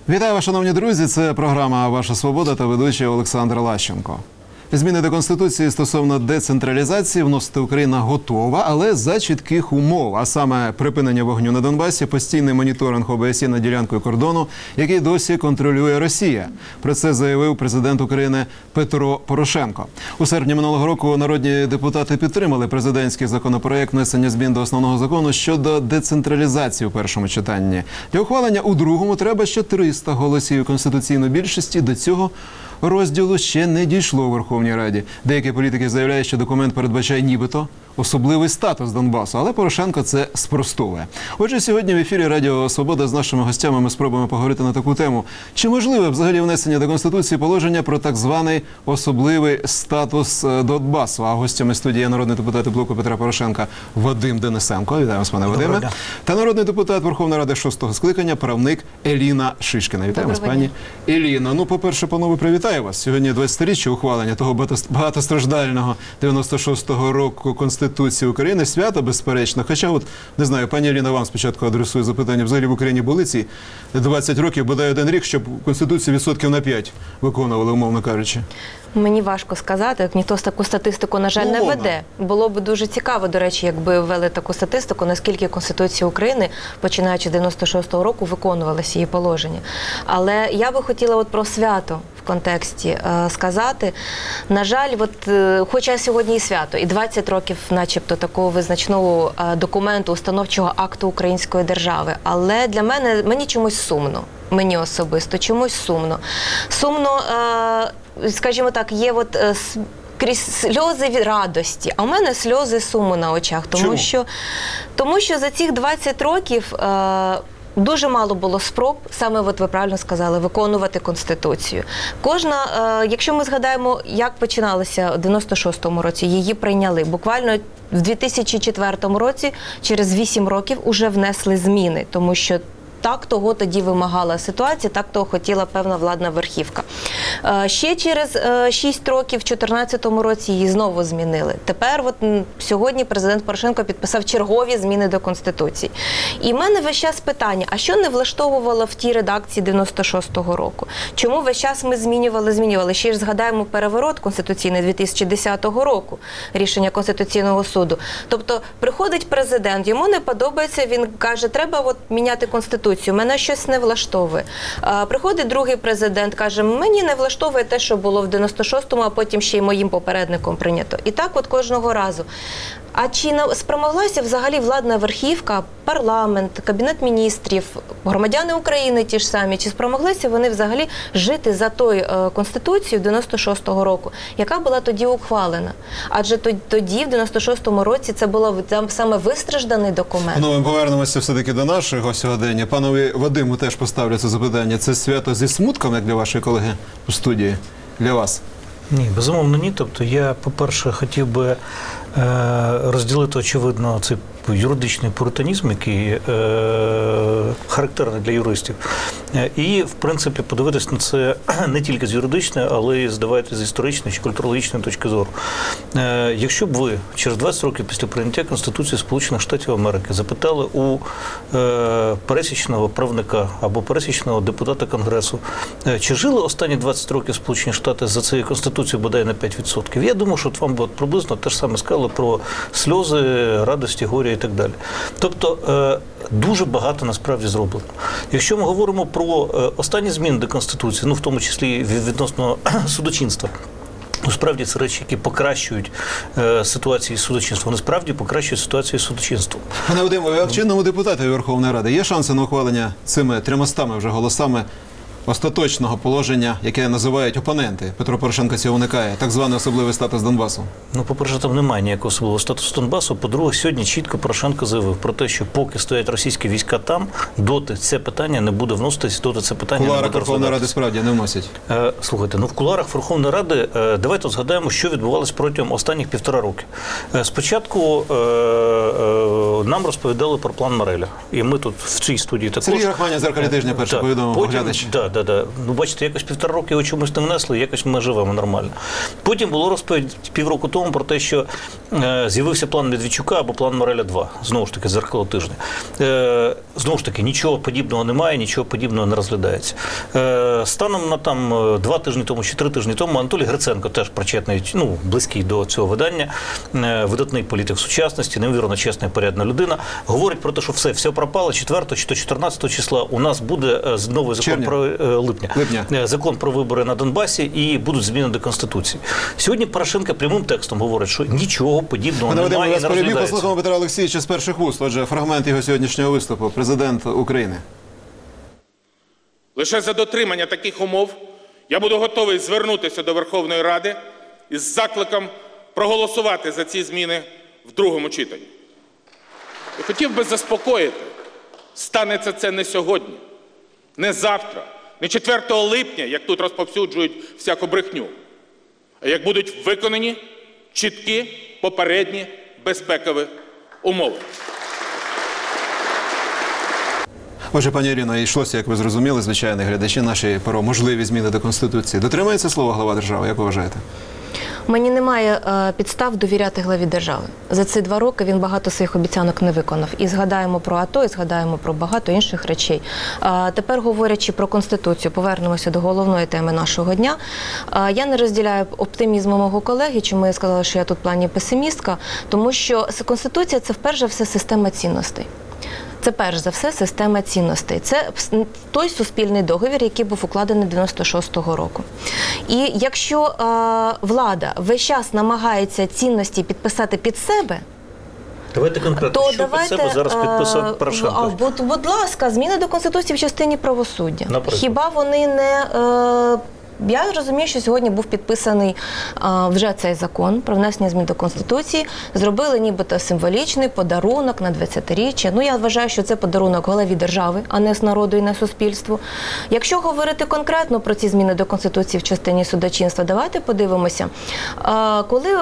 Вітаю вас, шановні друзі. Це програма «Ваша свобода» та ведучий Олександр Лащенко. Зміни до Конституції стосовно децентралізації вносити Україна готова, але за чітких умов. А саме припинення вогню на Донбасі, постійний моніторинг ОБСЄ над ділянкою кордону, який досі контролює Росія. Про це заявив президент України Петро Порошенко. У серпні минулого року народні депутати підтримали президентський законопроект внесення змін до основного закону щодо децентралізації у першому читанні. Для ухвалення у другому треба ще 300 голосів конституційної більшості. До цього розділу ще не дійшло у Верховній Раді. Деякі політики заявляють, що документ передбачає нібито особливий статус Донбасу, але Порошенко це спростовує. Отже, сьогодні в ефірі Радіо Свобода з нашими гостями ми спробуємо поговорити на таку тему. Чи можливе взагалі внесення до Конституції положення про так званий особливий статус Донбасу? А гостями студії є народний депутат блоку Петра Порошенка Вадим Денисенко. Вітаю вас, пане Вадиме. Та народний депутат Верховної Ради 6-го скликання, правник Еліна Шишкіна. Вітаю вас, пані Еліна. Ну, по-перше, панове, привітаю вас. Сьогодні 20-річчя ухвалення того багатостраждального 96-го року Конституції України. Свято, безперечно. Хоча, от, не знаю, пані Еліна, вам спочатку адресую запитання. Взагалі в Україні були ці 20 років, бодай один рік, щоб Конституцію відсотків на 5 виконували, умовно кажучи? Мені важко сказати, ніхто таку статистику, на жаль, не веде. Було б дуже цікаво, до речі, якби ввели таку статистику, наскільки Конституція України, починаючи з 96-го року, виконувалися її положення. Але я би хотіла от про свято в контексті сказати. На жаль, хоча сьогодні і свято, і 20 років начебто такого визначного документу, установчого акту української держави. Але для мене, мені чомусь сумно. Мені особисто чомусь сумно. Сумно, скажімо так, є крізь сльози від радості, а у мене сльози суму на очах. Тому що за цих 20 років дуже мало було спроб, саме ви правильно сказали, виконувати Конституцію. Якщо ми згадаємо, як починалося в 96-му році, її прийняли. Буквально в 2004 році, через 8 років, уже внесли зміни, тому що так того тоді вимагала ситуація, так того хотіла певна владна верхівка. Ще через 6 років, в 2014 році, її знову змінили. Тепер, сьогодні президент Порошенко підписав чергові зміни до Конституції. І в мене весь час питання, а що не влаштовувало в тій редакції 96-го року? Чому весь час ми змінювали? Ще ж згадаємо переворот конституційний 2010 року, рішення Конституційного суду. Тобто, приходить президент, йому не подобається, він каже, треба міняти Конституцію. Мене щось не влаштовує. Приходить другий президент, каже, мені не влаштовує те, що було в 96-му, а потім ще й моїм попередником прийнято. І так кожного разу. А чи спромоглася взагалі владна верхівка, парламент, Кабінет міністрів, громадяни України ті ж самі, чи спромоглися вони взагалі жити за тою Конституцією 96-го року, яка була тоді ухвалена? Адже тоді, в 96-му році, це було саме вистражданий документ. Ну, ми повернемося все-таки до нашого сьогодення. Панові Вадиму теж поставлю це запитання. Це свято зі смутком, як для вашої колеги у студії? Для вас? Ні, безумовно ні. Тобто я, по-перше, хотів би розділити, очевидно, цей юридичний пуританізм, який характерний для юристів. І, в принципі, подивитись на це не тільки з юридичної, але й, здавайте, з історичної чи культурологічної точки зору. Якщо б ви через 20 років після прийняття Конституції Сполучених Штатів Америки запитали у пересічного правника або пересічного депутата Конгресу, чи жили останні 20 років Сполучені Штати за цією Конституцією бодай на 5%, я думаю, що вам приблизно те ж саме сказали про сльози, радості, горя і так далі. Тобто, дуже багато насправді зроблено. Якщо ми говоримо про останні зміни до Конституції, в тому числі відносно судочинства, справді це речі, які покращують ситуацію з судочинством. Вони справді покращують ситуацію з судочинством. Пане Вадиме, як чинному депутату Верховної Ради є шанси на ухвалення цими 300 вже голосами остаточного положення, яке називають опоненти? Петро Порошенко цього уникає. Так званий особливий статус Донбасу. По-перше, там немає ніякого особливого статусу Донбасу. По-друге, сьогодні чітко Порошенко заявив про те, що поки стоять російські війська там, доти це питання не буде вноситись, доти це питання не буде розглядатися. В кулуарах Верховної Ради справді не вносять? Слухайте, в кулуарах Верховної Ради давайте згадаємо, що відбувалося протягом останніх 1,5 роки. Спочатку нам розповідали про план Мореля. І ми тут в цій студії також. Сергій Рахманін з «Зеркалі тижня» перше повідомив оглядачі. Да. Ну, бачите, якось 1,5 роки його чомусь не внесли, якось ми живемо нормально. Потім було розповідь півроку тому про те, що з'явився план Медведчука або план Мореля 2. Знову ж таки, зеркало тижня. Знову ж таки, нічого подібного немає, нічого подібного не розглядається. Станом на 2 тижні тому чи 3 тижні тому Анатолій Гриценко, теж причетний, близький до цього видання, видатний політик сучасності, неймовірно чесна і порядна людина, говорить про те, що все пропало, 4 чи то 14 числа у нас буде новий закон про закон про вибори на Донбасі і будуть зміни до Конституції. Сьогодні Порошенко прямим текстом говорить, що нічого подібного немає і не розглядається. Послухаємо Петра Олексійовича з перших вуст. Отже, фрагмент його сьогоднішнього виступу. Президент України. Лише за дотримання таких умов я буду готовий звернутися до Верховної Ради із закликом проголосувати за ці зміни в другому читанні. І хотів би заспокоїти, станеться це не сьогодні, не завтра, не 4 липня, як тут розповсюджують всяку брехню, а як будуть виконані чіткі попередні безпекові умови. Отже, пані Ірино, йшлося, як ви зрозуміли, звичайні глядачі наші, про можливі зміни до Конституції. Дотримується слова глава держави, як ви вважаєте? Мені немає підстав довіряти главі держави. За ці 2 роки він багато своїх обіцянок не виконав. І згадаємо про АТО, і згадаємо про багато інших речей. Тепер, говорячи про Конституцію, повернемося до головної теми нашого дня. Я не розділяю оптимізму мого колеги, чому я сказала, що я тут в плані песимістка, тому що Конституція – це, вперше за все, система цінностей. Це, перш за все, система цінностей. Це той суспільний договір, який був укладений 96-го року. І якщо влада весь час намагається цінності підписати під себе, давайте конкретно, що під себе зараз підписав Порошенко? Будь ласка, зміни до Конституції в частині правосуддя. Наприклад. Хіба вони не... Я розумію, що сьогодні був підписаний вже цей закон про внесення змін до Конституції. Зробили нібито символічний подарунок на 20-річчя. Я вважаю, що це подарунок голові держави, а не з народу і не суспільству. Якщо говорити конкретно про ці зміни до Конституції в частині судочинства, давайте подивимося. Коли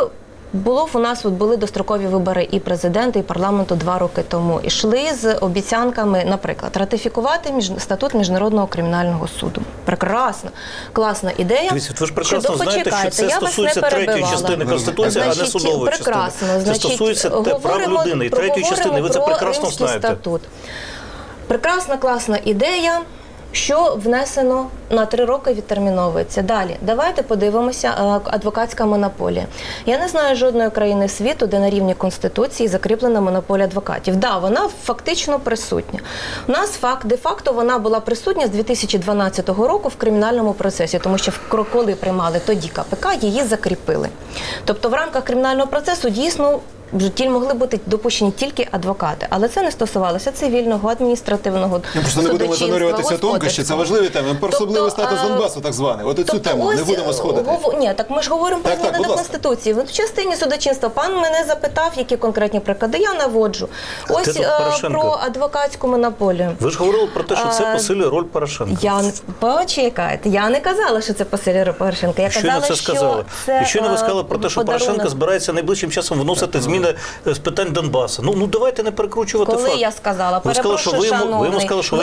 були дострокові вибори і президента, і парламенту 2 роки тому. Ішли з обіцянками, наприклад, ратифікувати статут Міжнародного кримінального суду. Прекрасно, класна ідея. Ви ж прекрасно знаєте, що це стосується 3-ї частини Конституції, а не судової частини. Це стосується прав людини і 3-ї частини. Ви це прекрасно знаєте. Статут. Прекрасна, класна ідея. Що внесено на 3 роки відтерміновується. Далі, давайте подивимося адвокатська монополія. Я не знаю жодної країни світу, де на рівні Конституції закріплена монополія адвокатів. Да, вона фактично присутня. У нас де-факто вона була присутня з 2012 року в кримінальному процесі, тому що коли приймали тоді КПК, її закріпили. Тобто в рамках кримінального процесу дійсно в житті могли бути допущені тільки адвокати. Але це не стосувалося цивільного, адміністративного, ми просто не будемо занурюватися тонкощі, це важливі теми. Про особливий статус Донбасу, так званий. От цю тему не будемо сходити. Ні, так ми ж говоримо про зміни до Конституції. В частині судочинства пан мене запитав, які конкретні приклади. Я наводжу. Ось про адвокатську монополію. Ви ж говорили про те, що це посилює роль Порошенка. Почекайте, я не казала, що це посилює роль Порошенка. Я казала, що це... І щойно ви сказали про те, що Порошенко збирається найближчим часом вносити зміни з питань Донбасу. Ну давайте не перекручувати факт. Коли я сказала, перепрошую, шановний. Ви йому сказали, що ви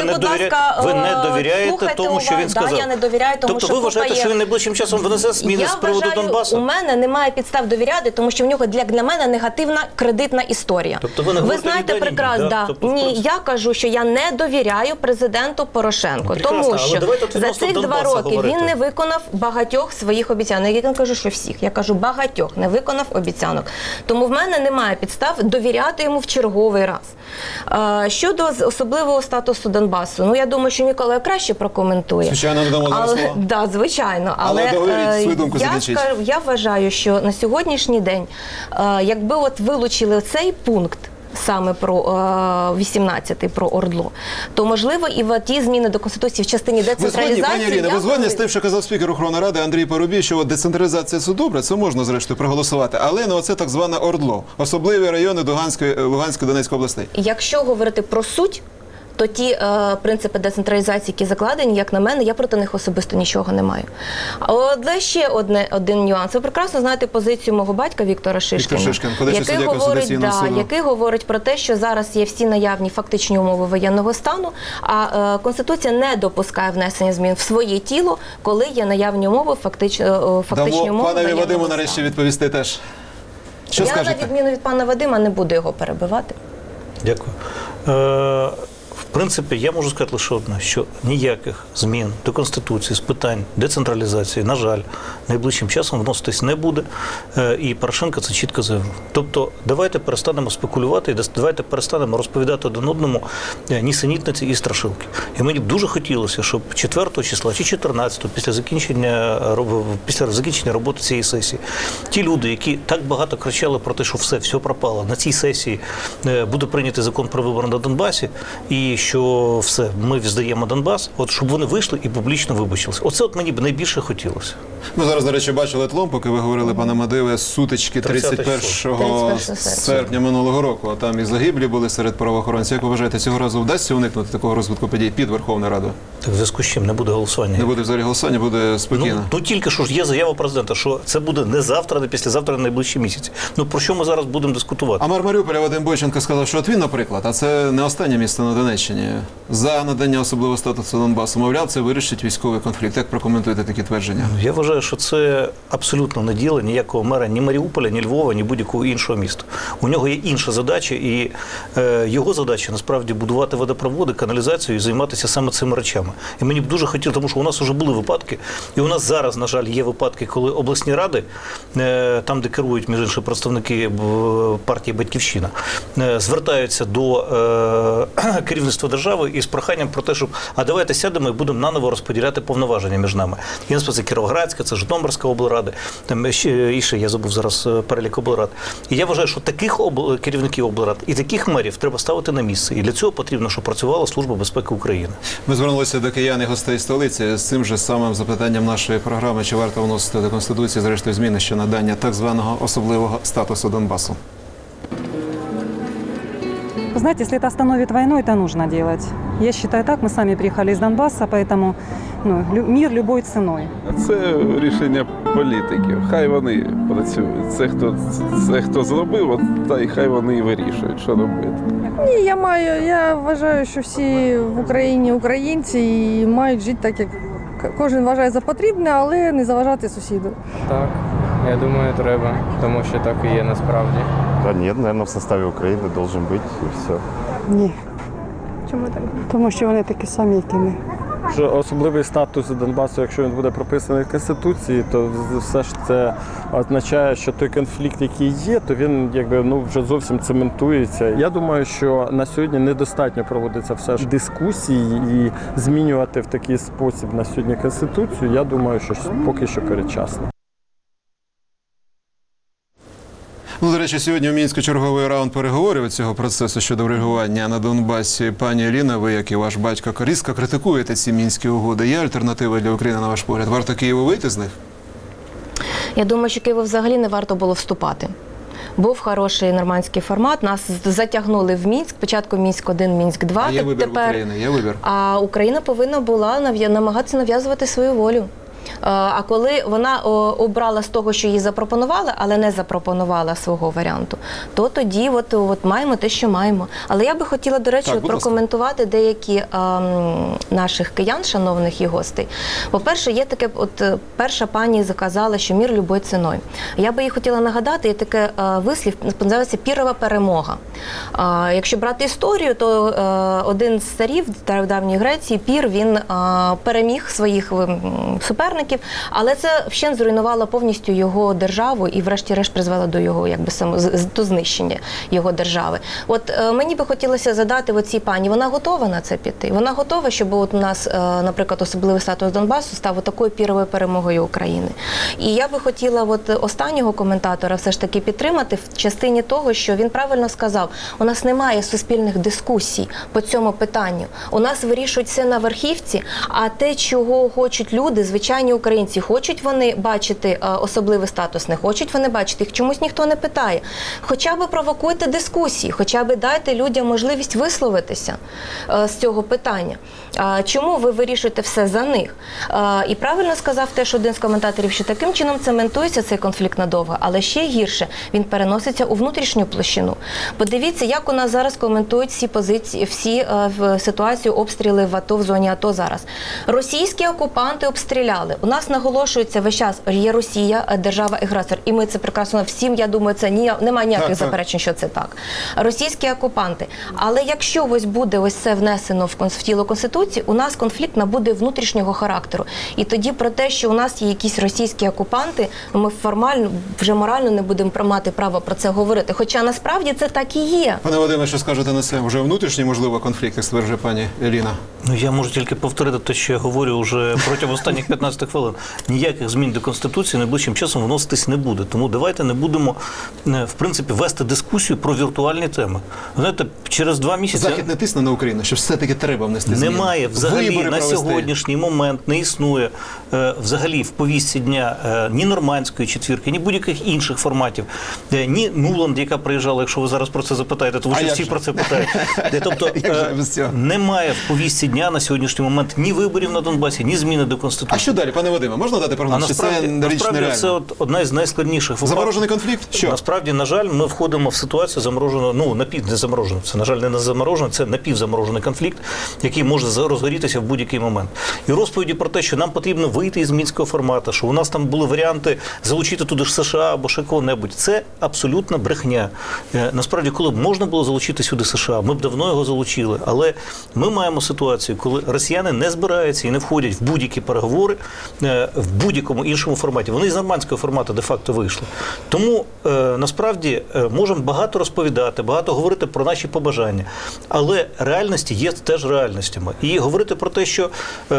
не довіряєте тому, що він сказав. Да, я не довіряю тому, тобто ви вважаєте, що він найближчим часом внесе зміни з приводу Донбасу? У мене немає підстав довіряти, тому що в нього для мене негативна кредитна історія. Тобто ви знаєте прекрасно, да. Ні, я кажу, що я не довіряю президенту Порошенку, тому що за цих 2 роки він не виконав багатьох своїх обіцянок. Я не кажу, що всіх, я кажу багатьох не виконав обіцянок. Тому в мене немає підстав довіряти йому в черговий раз. Щодо особливого статусу Донбасу, я думаю, що Микола краще прокоментує. Звичайно, не дамо зараз слова. Да, звичайно. Але свою думку закінчіть. Я вважаю, що на сьогоднішній день, якби вилучили цей пункт, саме про 18-й, про ОРДЛО, то, можливо, і ті зміни до Конституції в частині децентралізації... Пані Ірина, ви згодні з тим, що казав спікер Верховної Ради Андрій Парубій, що децентралізація – це добре, це можна, зрештою, проголосувати, але не оце так зване ОРДЛО, особливі райони Луганської, Донецької областей. Якщо говорити про суть, то ті принципи децентралізації, які закладені, як на мене, я проти них особисто нічого не маю. Але ще один нюанс. Ви прекрасно знаєте позицію мого батька Віктора Шишкіна, який говорить про те, що зараз є всі наявні фактичні умови воєнного стану, а Конституція не допускає внесення змін в своє тіло, коли є наявні умови, фактичні умови воєнного стану. Пане Вадиму нарешті відповісти теж. Що я, скажете? на відміну від пана Вадима, не буду його перебивати. Дякую. В принципі, я можу сказати лише одне, що ніяких змін до Конституції з питань децентралізації, на жаль, найближчим часом вноситись не буде, і Порошенко це чітко заявив. Тобто, давайте перестанемо спекулювати, і давайте перестанемо розповідати один одному нісенітниці і страшилки. І мені б дуже хотілося, щоб 4 числа чи 14 після закінчення роботи цієї сесії, ті люди, які так багато кричали про те, що все пропало, на цій сесії буде прийнятий закон про вибори на Донбасі, і що все, ми здаємо Донбас, от щоб вони вийшли і публічно вибачилися. Оце от мені б найбільше хотілося. Ми зараз, до речі, бачили тлом, поки ви говорили, пане Мадиве, сутички 31 серпня минулого року, а там і загиблі були серед правоохоронців. Як ви вважаєте, цього разу вдасться уникнути такого розвитку подій під Верховною Радою? Так в зв'язку з чим не буде голосування? Не буде взагалі голосування, буде спокійно. Ну тільки що ж є заява президента, що це буде не завтра, не післязавтра, не найближчі місяці. Ну про що ми зараз будемо дискутувати? А мер Маріуполя Вадим Бойченко сказав, що от він, наприклад, а це не останнє місто на Донеччині, за надання особливого статусу Донбасу, мовляв, це вирішить військовий конфлікт. Як прокоментуєте такі твердження? Я вважаю, що це абсолютно не діло ніякого мера ні Маріуполя, ні Львова, ні будь-якого іншого міста. У нього є інша задача, і його задача насправді будувати водопроводи, каналізацію і займатися саме цими речами. І мені б дуже хотілося, тому що у нас вже були випадки, і у нас зараз, на жаль, є випадки, коли обласні ради, там, де керують, між іншим, представники партії «Батьківщина», звертаються до керівництва держави із проханням про те, щоб а давайте сядемо і будемо наново розподіляти повноваження між нами. І це Кіровоградська, це Житомирська облрада, там ще я забув зараз перелік облрад. І я вважаю, що таких керівників облрад і таких мерів треба ставити на місце. І для цього потрібно, щоб працювала Служба безпеки України. Ми звернулися до киян і гостей столиці з цим же самим запитанням нашої програми, чи варто вносити до Конституції, зрештою, зміни щодо надання так званого особливого статусу Донбасу. Вы знаете, если это остановит войну, это нужно делать. Я считаю так, мы сами приехали из Донбасса, поэтому мир любой ценой. Це рішення політиків. Хай вони працюють. Це хто зробив, от, та й хай вони і вирішують, що робити. Ні, я вважаю, що всі в Україні українці і мають жити так, як кожен вважає за потрібне, але не заважати сусіду. Так, я думаю, треба, тому що так і є насправді. Да нет, наверное, в составе Украины должен быть и все. Ні, Чому так? тому що вони такі самі, як і ми. Що особливий статус Донбасу, якщо він буде прописаний в Конституції, то все ж це означає, що той конфлікт, який є, то він вже зовсім цементується. Я думаю, що на сьогодні недостатньо проводиться все ж дискусії і змінювати в такий спосіб на сьогодні Конституцію, я думаю, що поки що передчасно. Ну, до речі, сьогодні в Мінську черговий раунд переговорів цього процесу щодо врегулювання на Донбасі. Пані Аліна, ви, як і ваш батько, різко критикуєте ці мінські угоди. Є альтернатива для України, на ваш погляд? Варто Києву вийти з них? Я думаю, що Києву взагалі не варто було вступати. Був хороший нормандський формат, нас затягнули в Мінськ, спочатку Мінськ-1, Мінськ-2. А є вибір України, є вибір. А Україна повинна була намагатися нав'язувати свою волю. А коли вона обрала з того, що їй запропонували, але не запропонувала свого варіанту, то тоді от маємо те, що маємо. Але я би хотіла, до речі, прокоментувати деякі наших киян, шановних і гостей. По-перше, є таке, перша пані заказала, що мір любою ціною. Я би їй хотіла нагадати, є таке вислів, називається «пірова перемога». Якщо брати історію, то один з царів в давній Греції, Пір, він переміг своїх суперників, але це вщент зруйнувало повністю його державу і врешті-решт призвело до його до знищення його держави. От мені би хотілося задати оцій пані, вона готова на це піти? Вона готова, щоб у нас, наприклад, особливий статус Донбасу став такою піровою перемогою України? І я би хотіла останнього коментатора все ж таки підтримати в частині того, що він правильно сказав, у нас немає суспільних дискусій по цьому питанню. У нас вирішують все на верхівці, а те, чого хочуть люди, звичайні звичайні українці, хочуть вони бачити особливий статус, не хочуть вони бачити, їх чомусь ніхто не питає. Хоча б провокуйте дискусії, хоча б дайте людям можливість висловитися з цього питання. Чому ви вирішуєте все за них? І правильно сказав теж один з коментаторів, що таким чином цементується цей конфлікт надовго, але ще гірше, він переноситься у внутрішню площину. Подивіться, як у нас зараз коментують всі позиції, всі ситуацію обстріли в АТО, в зоні АТО зараз. Російські окупанти обстріляли. У нас наголошується весь час, є Росія, держава-агресор. І ми це прекрасно всім, я думаю, це немає ніяких заперечень, що це так. Російські окупанти. Але якщо ось буде ось це внесено в тіло Конституції, у нас конфлікт набуде внутрішнього характеру. І тоді про те, що у нас є якісь російські окупанти, ми формально, вже морально не будемо мати право про це говорити. Хоча насправді це так і є. Пане Вадиме, що скажете на це? Вже внутрішній, можливо, конфлікт, як стверджує пані Еліна? Ну, я можу тільки повторити те, що я говорю вже протягом останніх 15 хвилин. Ніяких змін до Конституції найближчим часом вноситись не буде. Тому давайте не будемо, в принципі, вести дискусію про віртуальні теми. Знаєте, через 2 місяці... Захід не тисне на Україну, що все-таки треба внести зміни. Немає взагалі на сьогоднішній момент, не існує взагалі в повістці дня ні нормандської четвірки, ні будь-яких інших форматів, ні Нуланд, яка приїжджала, якщо ви зараз про це запитаєте, тому що всі про це питають. Тобто немає в повістці дня на сьогоднішній момент ні виборів на Донбасі, ні зміни до Конституції. А що далі, пане Вадиме, можна дати прогноз? Насправді це одна із найскладніших випадків. Заморожений конфлікт? Що? Насправді, на жаль, ми входимо в ситуацію замороженого, не замороженого, це, на жаль, не заморожений, це напівзаморожений конфлікт, який може розгорітися в будь-який момент. І розповіді про те, що нам потрібно вийти із мінського формату, що у нас там були варіанти залучити туди ж США або ще кого-небудь, це абсолютна брехня. Насправді, коли б можна було залучити сюди США, ми б давно його залучили. Але ми маємо ситуацію, коли росіяни не збираються і не входять в будь-які переговори в будь-якому іншому форматі. Вони з нормандського формату де-факто вийшли. Тому, насправді, можемо багато розповідати, багато говорити про наші побажання. Але реальності є теж реальностями. І говорити про те, що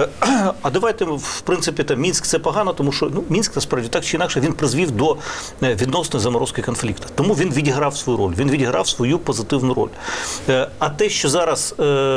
а давайте, в принципі, там, Мінськ це погано, тому що Мінськ, насправді, так чи інакше, він призвів до відносної заморозки конфлікту. Тому він відіграв свою роль, він відіграв свою позитивну роль. А те, що зараз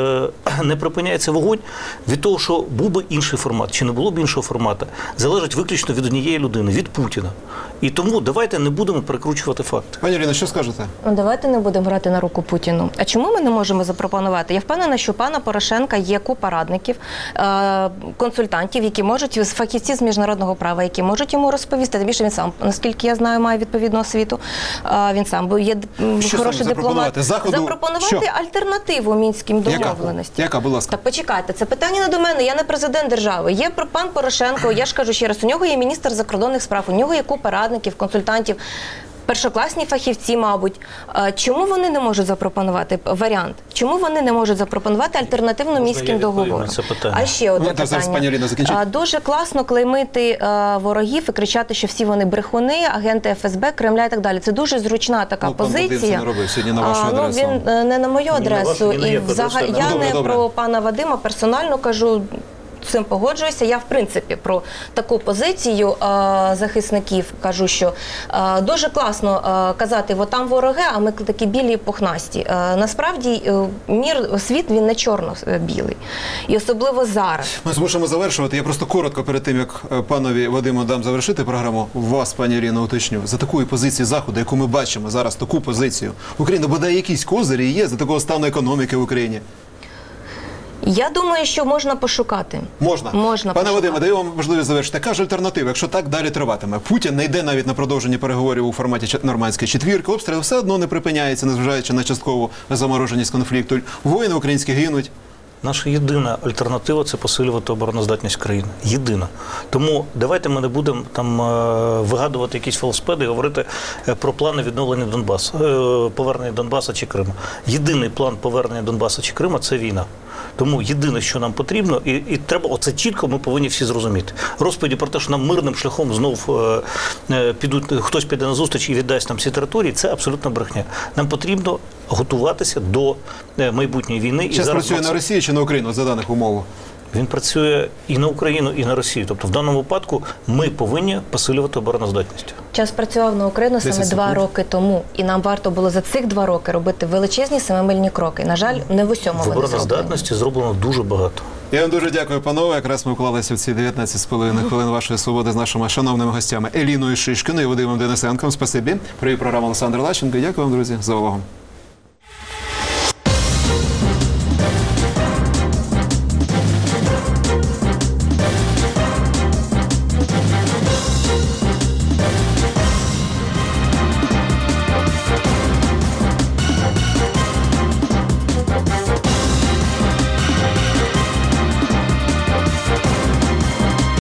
не припиняється вогонь, від того, що був би інший формат, чи не було б іншого формату, залежить виключно від однієї людини, від Путіна. І тому давайте не будемо перекручувати факти. Пані Ірино, що скажете? Давайте не будемо грати на руку Путіну. А чому ми не можемо запропонувати? Я впевнена, що у пана Порошенка є купа радників, консультантів, які можуть, фахівці з міжнародного права, які можуть йому розповісти. Тим більше він сам, наскільки я знаю, має відповідну освіту. Він сам є хороший дипломат. Запропонувати альтернативу мінським домовленостям. Яка, будь ласка? Так почекайте, це питання не до мене, я не президент держави. Є пан Порошенко, я ж кажу ще раз, у нього є міністр закордонних справ, у нього є купа радників, консультантів, першокласні фахівці, мабуть. Чому вони не можуть запропонувати варіант? Чому вони не можуть запропонувати альтернативну мінським договорам? А ще одне питання. Дуже класно клеймити ворогів і кричати, що всі вони брехуни, агенти ФСБ, Кремля і так далі. Це дуже зручна така позиція. Це не робив сьогодні на вашу адресу. Він не на мою адресу. І я не про пана Вадима персонально кажу, з цим погоджуюся. Я, в принципі, про таку позицію захисників кажу, що дуже класно казати, от там вороги, а ми такі білі і пухнасті. Насправді, світ, він не чорно-білий. І особливо зараз. Ми змушимо завершувати. Я просто коротко перед тим, як панові Вадиму дам завершити програму, вас, пані Ірино, уточню. За такої позиції Заходу, яку ми бачимо зараз, таку позицію, Україна бодай якісь козирі є за такого стану економіки в Україні? Я думаю, що можна пошукати. Можна. Пане Вадиме, даю вам можливість завершити. Така ж альтернатива, якщо так далі триватиме. Путін не йде навіть на продовження переговорів у форматі нормандської четвірки, обстріл все одно не припиняється, незважаючи на часткову замороженість конфликту. Воїни українські гинуть. Наша єдина альтернатива – це посилювати обороноздатність країни. Єдина. Тому давайте ми не будемо там вигадувати якісь велосипеди і говорити про плани відновлення Донбасу, повернення Донбаса чи Криму. Єдиний план повернення Донбаса чи Криму – це війна. Тому єдине, що нам потрібно, і треба, оце чітко ми повинні всі зрозуміти. Розповіді про те, що нам мирним шляхом знов хтось піде на зустріч і віддасть нам ці території, це абсолютно брехня. Нам потрібно готуватися до майбутньої війни. Час працює на Росію чи на Україну за даних умов? Він працює і на Україну, і на Росію. Тобто в даному випадку ми повинні посилювати обороноздатність. Час працював на Україну саме 2 роки тому. І нам варто було за цих 2 роки робити величезні семимильні кроки. На жаль, не в усьому вони зроблені. В обороноздатності зроблено дуже багато. Я вам дуже дякую, панове. Якраз ми вклалися в ці 19,5 хвилин вашої свободи з нашими шановними гостями Еліною Шишкіною і Вадимом Денисенком. Спасибі. Привіт, програма Олександр Лащенко. Дякую вам, друзі, за увагу.